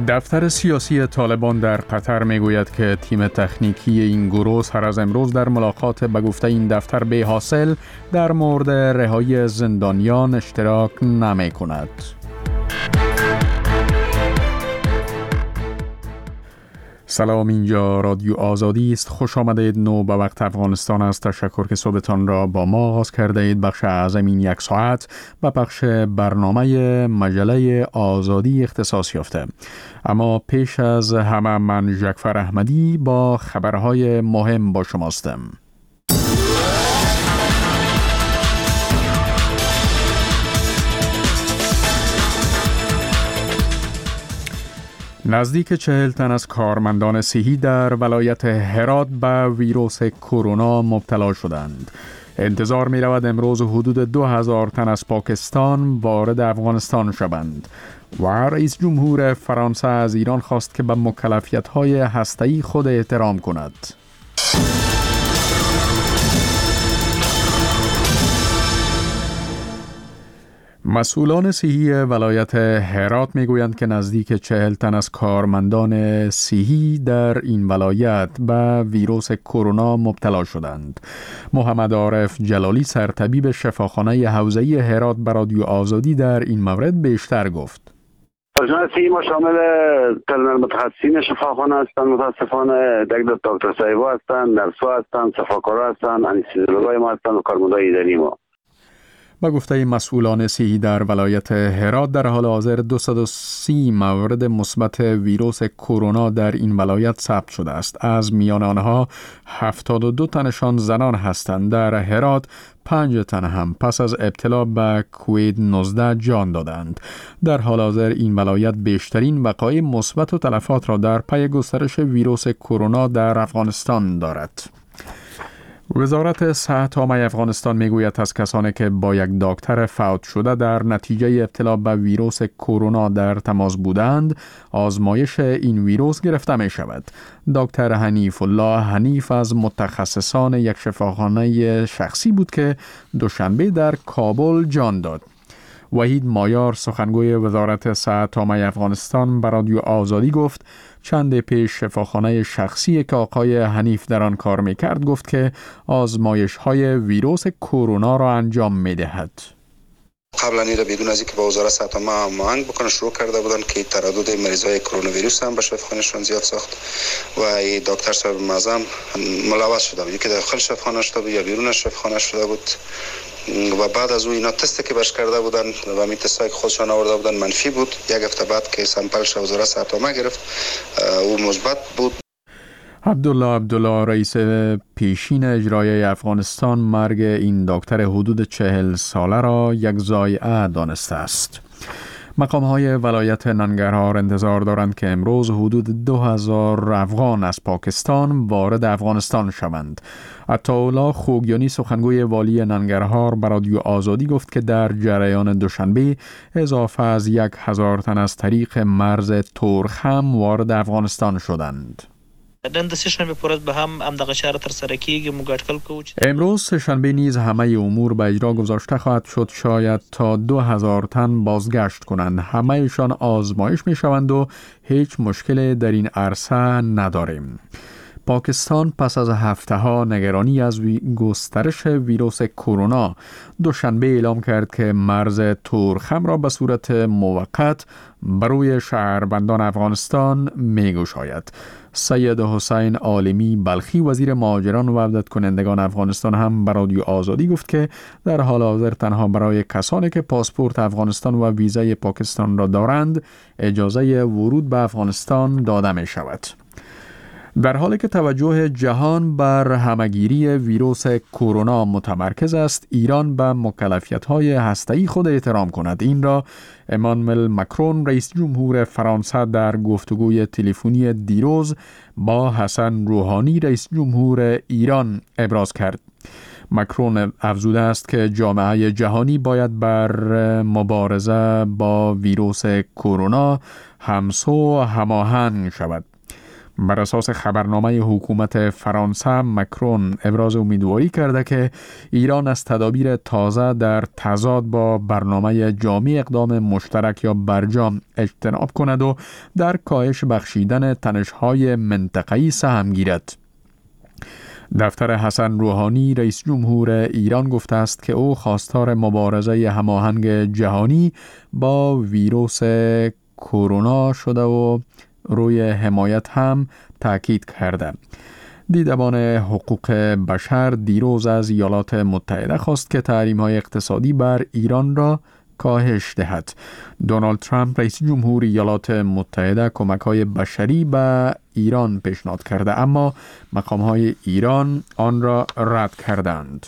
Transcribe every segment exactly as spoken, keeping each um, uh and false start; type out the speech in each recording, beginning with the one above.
دفتر سیاسی طالبان در قطر میگوید که تیم تکنیکی این گروه هر از امروز در ملاقات به گفته این دفتر به حاصل در مورد رهایی زندانیان اشتراک نمی کند. سلام، اینجا رادیو آزادی است. خوش آمدید. نو به وقت افغانستان است. تشکر که صبحتان را با ما آغاز کرده اید. بخش اعظم این یک ساعت و بخش برنامه مجله آزادی اختصاص یافته. اما پیش از همه من جعفر احمدی با خبرهای مهم با شماستم. نزدیک چهل تن از کارمندان صحی در ولایت هرات به ویروس کرونا مبتلا شدند. انتظار می رود امروز حدود دو هزار تن از پاکستان وارد افغانستان شوند. و رئیس جمهور فرانسه از ایران خواست که به مکلفیت‌های هسته‌ای خود احترام کند. مسئولان صحی ولایت هرات میگویند که نزدیک چهل تن از کارمندان صحی در این ولایت به ویروس کرونا مبتلا شدند. محمد عارف جلالی سرطبیب شفاخانه حوزه‌ای هرات به رادیو آزادی در این مورد بیشتر گفت. پرسنل صحی ما شامل پرسنل متخصصین شفاخانه هستند، متاسفانه دکتر صاحبا هستند، نرس‌ها هستند، صفاکارا هستند، انستیزیولوژای ما هستند و کارمندای اداری ما. با گفته مسئولان صحی در ولایت هرات در حال حاضر دویست و سی مورد مثبت ویروس کرونا در این ولایت ثبت شده است. از میان آنها هفتاد و دو تنشان زنان هستند. در هرات پنج تن هم پس از ابتلا به کووید نوزده جان دادند. در حال حاضر این ولایت بیشترین وقایع مثبت و تلفات را در پی گسترش ویروس کرونا در افغانستان دارد. وزارت صحت عامه افغانستان میگوید از کسانی که با یک دکتر فوت شده در نتیجه ابتلا به ویروس کرونا در تماس بودند، آزمایش این ویروس گرفته می شود. دکتر حنیف الله حنیف از متخصصان یک شفاخانه شخصی بود که دوشنبه در کابل جان داد. وحید مایار سخنگوی وزارت صحت عامه افغانستان به رادیو آزادی گفت چند پیش شفاخانه شخصی که آقای حنیف در آن کار میکرد گفت که آزمایش های ویروس کرونا را انجام میدهد. قبلا این را بدون از اینکه با وزارت صحت عامه هماهنگ بکنن شروع کرده بودن که تردد مریضای کرونا ویروس هم به شفاخانهشان زیاد ساخت و این دکتر صاحب معظم ملوث شده بود، که داخل شفاخانه شده بود یا بیرون شفاخانه شده بود و بعد از او اینا تستی که بش کرده بودن و می تستایی که خودشان آورده بودن منفی بود. یک هفته بعد که سامپلش وزارت صحت عامه گرفت او مثبت بود. عبدالله عبدالله رئیس پیشین اجرایی افغانستان مرگ این دکتر حدود چهل ساله را یک ضایعه دانسته است. مقام‌های ولایت ننگرهار انتظار دارند که امروز حدود دو هزار افغان از پاکستان وارد افغانستان شوند. عطاالله خوگیانی سخنگوی والی ننگرهار به رادیو آزادی گفت که در جریان دوشنبه اضافه از یک هزار تن از طریق مرز تورخم وارد افغانستان شدند. نن د سه‌شنبه پر ورځ به هم همدغه چاره ترسره کیږي. موږ اټکل کوو امروز سه‌شنبه نیز همه امور به اجرا گذاشته خواهد شد. شاید تا دو هزار تن بازگشت کنند. همه‌شان آزمایش می‌شوند و هیچ مشکلی در این عرصه نداریم. پاکستان پس از هفته‌ها نگرانی از گسترش ویروس کرونا دوشنبه اعلام کرد که مرز تورخم را به صورت موقت بروی شهروندان افغانستان می‌گشاید. سید حسین عالمی بلخی وزیر مهاجران و عودت کنندگان افغانستان هم به رادیو آزادی گفت که در حال حاضر تنها برای کسانی که پاسپورت افغانستان و ویزای پاکستان را دارند اجازه ورود به افغانستان داده می شود. در حالی که توجه جهان بر همگیری ویروس کرونا متمرکز است، ایران به مکلفیت‌های هسته‌ای خود احترام کند. این را امانوئل مکرون رئیس جمهور فرانسه در گفتگوی تلفنی دیروز با حسن روحانی رئیس جمهور ایران ابراز کرد. مکرون افزوده است که جامعه جهانی باید بر مبارزه با ویروس کرونا همسو و هماهنگ شود. بر اساس خبرنامه حکومت فرانسه، مکرون ابراز امیدواری کرده که ایران از تدابیر تازه در تضاد با برنامه جامع اقدام مشترک یا برجام اجتناب کند و در کاهش بخشیدن تنش‌های منطقه‌ای سهم گیرد. دفتر حسن روحانی رئیس جمهور ایران گفته است که او خواستار مبارزه هماهنگ جهانی با ویروس کرونا شده و روی حمایت هم تاکید کرده. دیدبان حقوق بشر دیروز از ایالات متحده خواست که تحریم‌های اقتصادی بر ایران را کاهش دهد. دونالد ترامپ رئیس جمهور ایالات متحده کمک‌های بشری به ایران پیشنهاد کرده، اما مقام‌های ایران آن را رد کردند.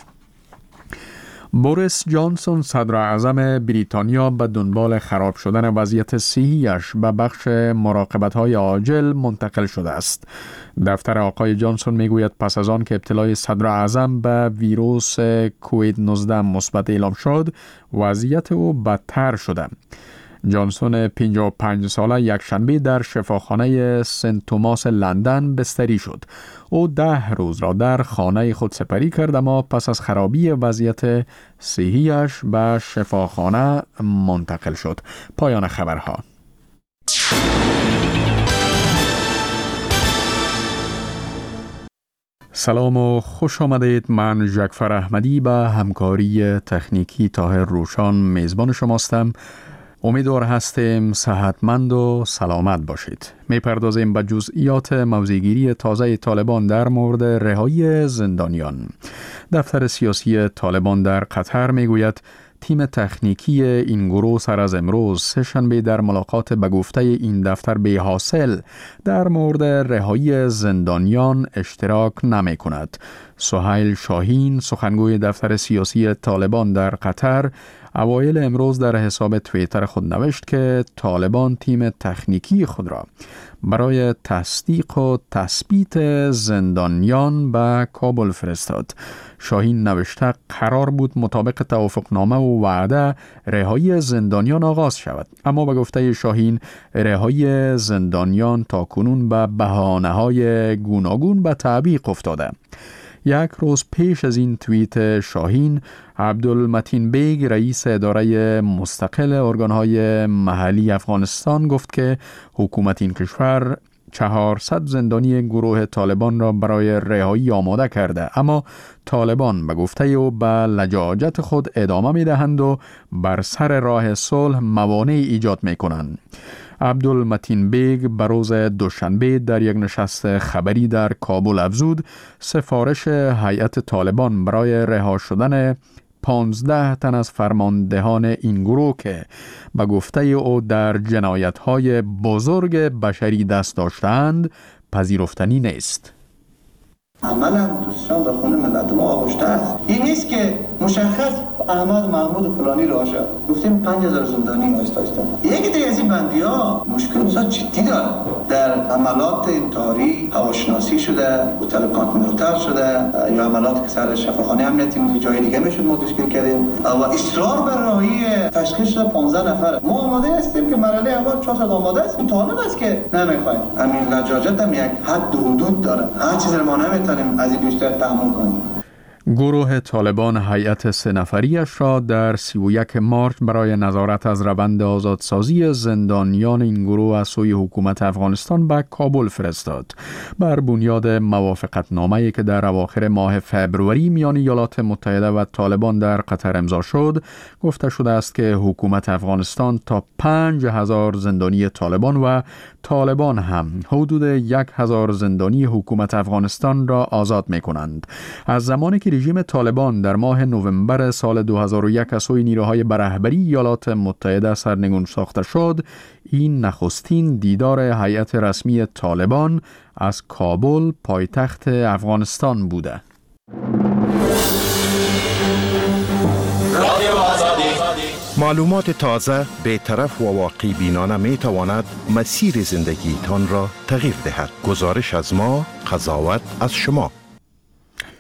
بوریس جانسون صدر اعظم بریتانیا به دنبال خراب شدن وضعیت صحیش به بخش مراقبت‌های عاجل منتقل شده است. دفتر آقای جانسون میگوید پس از آن که ابتلای صدر اعظم به ویروس کووید نوزده مثبت اعلام شد، وضعیت او بدتر شده. جانسون پنجاه و پنج ساله یک شنبه در شفاخانه سنت توماس لندن بستری شد. او ده روز را در خانه خود سپری کرد، اما پس از خرابی وضعیت صحیش به شفاخانه منتقل شد. پایان خبرها. سلام و خوش آمدید. من جعفر احمدی به همکاری تکنیکی طاهر روشان میزبان شماستم. امیدوار هستیم صحتمند و سلامت باشید. میپردازیم به جزئیات موضع‌گیری تازه طالبان در مورد رهایی زندانیان. دفتر سیاسی طالبان در قطر میگوید تیم تکنیکی این گروه سر از امروز سه شنبه در ملاقات به گفته این دفتر بی حاصل در مورد رهایی زندانیان اشتراک نمی کند. سهیل شاهین سخنگوی دفتر سیاسی طالبان در قطر اوایل امروز در حساب توییتر خود نوشت که طالبان تیم تکنیکی خود را برای تصدیق و تثبیت زندانیان به کابل فرستاد. شاهین نوشته قرار بود مطابق توافقنامه و وعده رهایی زندانیان آغاز شود، اما به گفته شاهین رهایی زندانیان تا کنون به بهانه‌های گوناگون به تعویق افتاده. یک روز پیش از این توییت شاهین، عبدالمتین بیگ رئیس اداره مستقل ارگانهای محلی افغانستان گفت که حکومت این کشور چهارصد زندانی گروه طالبان را برای رهایی آماده کرده، اما طالبان به گفته او به لجاجت خود ادامه می دهند و بر سر راه صلح موانع ایجاد می کنند. عبدالمتین بیگ به روز دوشنبه در یک نشست خبری در کابل افزود سفارش هیئت طالبان برای رها شدن پانزده تن از فرماندهان این گروه که به گفته او در جنایت‌های بزرگ بشری دست داشتند پذیرفتنی نیست. عملا دوستان به خون ملت ما آغشته است. این نیست که مشخص احمد محمود و فلانی رو آشد گفتیم پنج هزار زندانی آیستایستان. یکی دیگه از این بندی ها مشکل بسیار جدی داره. در عملات انتحاری هواشناسی شده، هتل کانتیننتال شده، یا عملات که سر شفاخانه امنیتی جای دیگه میشد ما تشکیل کردیم و اصرار بر راهی تشخیص پانزده نفر. ما آماده هستیم که مرحله اول چهارصد آماده است. این طالب است که نمیخوایم. همین لجاجت هم یک حد و حدود داره. هر چیزی ما نمیتونیم از این بیشتر تحمل کنیم. گروه طالبان هیئت سه نفریش را در سی و یک مارچ برای نظارت از روند آزادسازی زندانیان این گروه از سوی حکومت افغانستان به کابل فرستاد. بر بنیاد موافقتنامه‌ای که در اواخر ماه فبروری میان ایالات متحده و طالبان در قطر امضا شد، گفته شده است که حکومت افغانستان تا پنج هزار زندانی طالبان و طالبان هم حدود یک هزار زندانی حکومت افغانستان را آزاد می کنند. از زمانی که رژیم طالبان در ماه نوامبر سال دو هزار و یک از سوی نیروهای به رهبری ایالات متحده سرنگون ساخته شد، این نخستین دیدار هیئت رسمی طالبان از کابل پایتخت افغانستان بوده. معلومات تازه، بی‌طرف و واقعی بینانه می تواند مسیر زندگی تان را تغییر دهد. گزارش از ما، قضاوت از شما.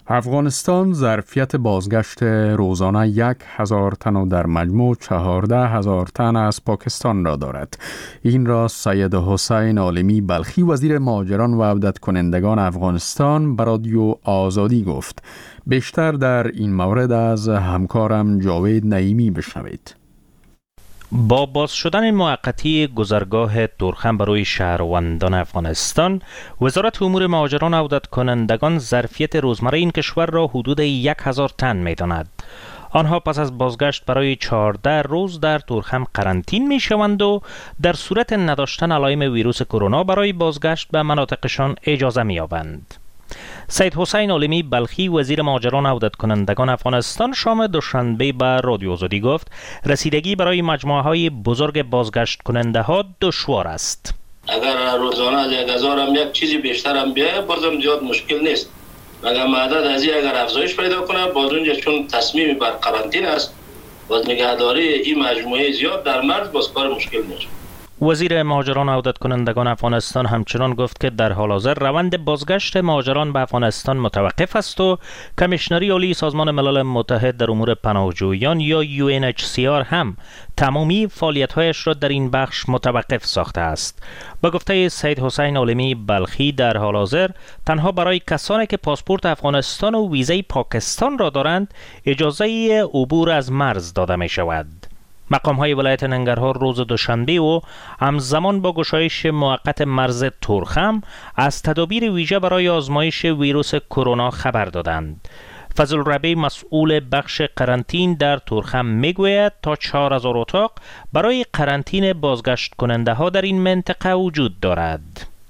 افغانستان ظرفیت بازگشت روزانه یک هزار تن و در مجموع چهارده هزار تن از پاکستان را دارد. این را سید حسین عالمی بلخی وزیر مهاجران و عودت کنندگان افغانستان به رادیو آزادی گفت. بیشتر در این مورد از همکارم جاوید نعیمی بشنوید. با باز شدن موقتی گذرگاه تورخم برای شهروندان افغانستان، وزارت امور مهاجران و عودت کنندگان ظرفیت روزمره این کشور را حدود یک هزار تن می داند. آنها پس از بازگشت برای چهارده روز در تورخم قرنطین می شوند و در صورت نداشتن علائم ویروس کرونا برای بازگشت به مناطقشان اجازه می یابند. سید حسین عالمی بلخی وزیر مهاجران و عودت کنندگان افغانستان شام دوشنبه به رادیو آزادی گفت رسیدگی برای مجموعه های بزرگ بازگشت کننده ها دشوار است. اگر روزانه از یک هزار هم یک چیزی بیشتر هم بیاید بازم زیاد مشکل نیست، مگر عدد از این اگر افزایش پیدا کنه باز اونجا چون تصمیم بر قرنطینه است باز نگهداری این مجموعه زیاد در مرز باز کار مشکل میشه. وزیر مهاجران و عودت کنندگان افغانستان همچنان گفت که در حال حاضر روند بازگشت مهاجران به افغانستان متوقف است و کمیشنری عالی سازمان ملل متحد در امور پناهجویان یا یو ان اچ سی آر هم تمامی فعالیت‌هایش را در این بخش متوقف ساخته است. با گفته سید حسین عالمی بلخی در حال حاضر تنها برای کسانی که پاسپورت افغانستان و ویزای پاکستان را دارند اجازه عبور از مرز داده می شود. مقام های ولایت ننگرهار روز دوشنبه و همزمان با گشایش موقت مرز تورخم از تدابیر ویژه برای آزمایش ویروس کرونا خبر دادند. فضل الربیع مسئول بخش قرنطین در تورخم میگوید تا چهار هزار اتاق برای قرنطین بازگشت کننده ها در این منطقه وجود دارد.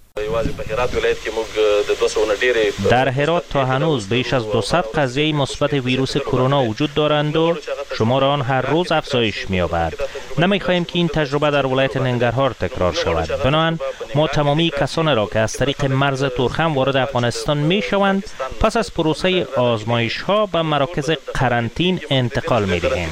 در هرات تا هنوز بیش از دویست قضیه مثبت ویروس کرونا وجود دارند و شمار آن هر روز افزایش می‌یابد. نمی‌خواهیم که این تجربه در ولایت ننگرهار تکرار شود. بنابراین ما تمامی کسانی را که از طریق مرز تورخم وارد افغانستان می‌شوند پس از پروسه آزمایش‌ها به مراکز قرنطین انتقال می‌دهیم.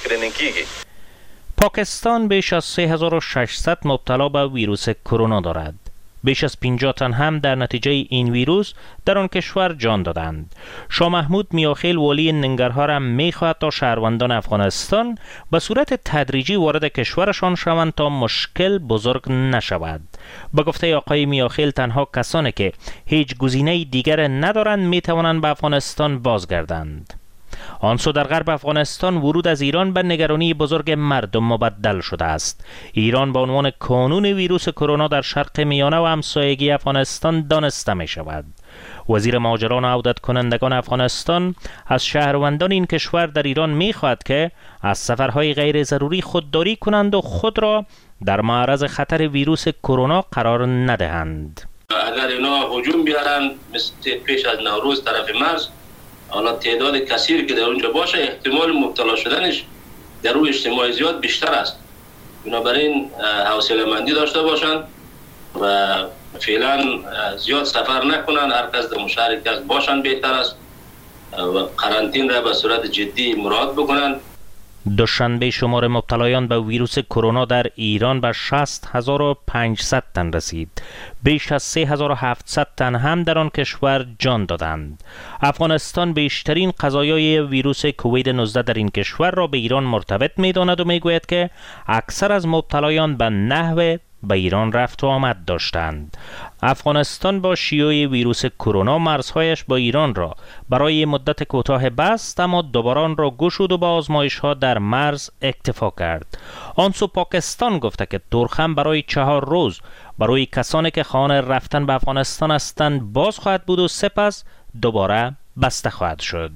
پاکستان بیش از سه هزار و ششصد مبتلا به ویروس کرونا دارد. بیش از پنجاه تن هم در نتیجه این ویروس در آن کشور جان دادند. شاه محمود میاخیل والی ننگرهار هم میخواهد تا شهروندان افغانستان به صورت تدریجی وارد کشورشان شوند تا مشکل بزرگ نشود. با گفته آقای میاخیل تنها کسانی که هیچ گزینه دیگر ندارند میتوانند به افغانستان بازگردند. آنسو در غرب افغانستان ورود از ایران به نگرانی بزرگ مردم مبدل شده است. ایران به عنوان کانون ویروس کرونا در شرق میانه و همسایگی افغانستان دانسته می شود. وزیر مهاجران و عودت کنندگان افغانستان از شهروندان این کشور در ایران می خواهد که از سفرهای غیر ضروری خودداری کنند و خود را در معرض خطر ویروس کرونا قرار ندهند. اگر اینا هجوم بیارن مثل پیش از نوروز طرف مرز، حالا تعداد کثیری که در اونجا باشه احتمال مبتلا شدنش در روی اجتماعی زیاد بیشتر است. بنابراین حوصله‌مندی داشته باشند و فعلا زیاد سفر نکنند. هر کس در مشارکت از باشند بهتر است و قرنطین را به صورت جدی مراعات بکنند. دوشنبه شمار مبتلایان به ویروس کرونا در ایران به شصت هزار و پانصد تن رسید. بیش از سه هزار و هفتصد تن هم در آن کشور جان دادند. افغانستان بیشترین قضایای ویروس کووید نوزده در این کشور را به ایران مرتبط می‌داند و می‌گوید که اکثر از مبتلایان به نحو به ایران رفت و آمد داشتند. افغانستان با شیوع ویروس کرونا مرزهایش با ایران را برای مدت کوتاه بست، اما دوباره آن را گشود و با آزمایش‌ها در مرز اکتفا کرد. آنسو پاکستان گفته که تورخم برای چهار روز برای کسانی که خواهان رفتن به افغانستان هستند باز خواهد بود و سپس دوباره بسته خواهد شد.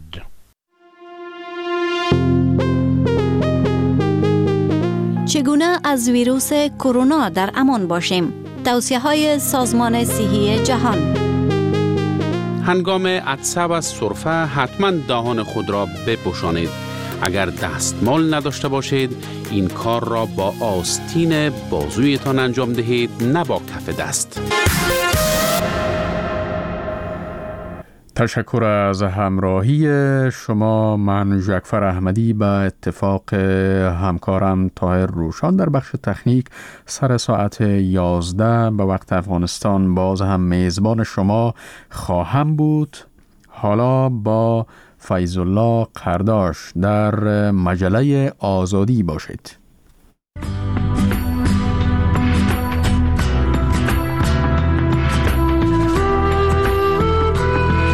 چگونه از ویروس کرونا در امان باشیم؟ توصیه‌های سازمان صحی جهان. هنگام عطسه و سرفه حتما دهان خود را بپوشانید. اگر دستمال نداشته باشید این کار را با آستین بازویتان انجام دهید، نه با کف دست. تشکر از همراهی شما. من جعفر احمدی به اتفاق همکارم طاهر روشان در بخش تکنیک سر ساعت یازده به وقت افغانستان باز هم میزبان شما خواهم بود. حالا با فیض الله قرداش در مجله آزادی باشید.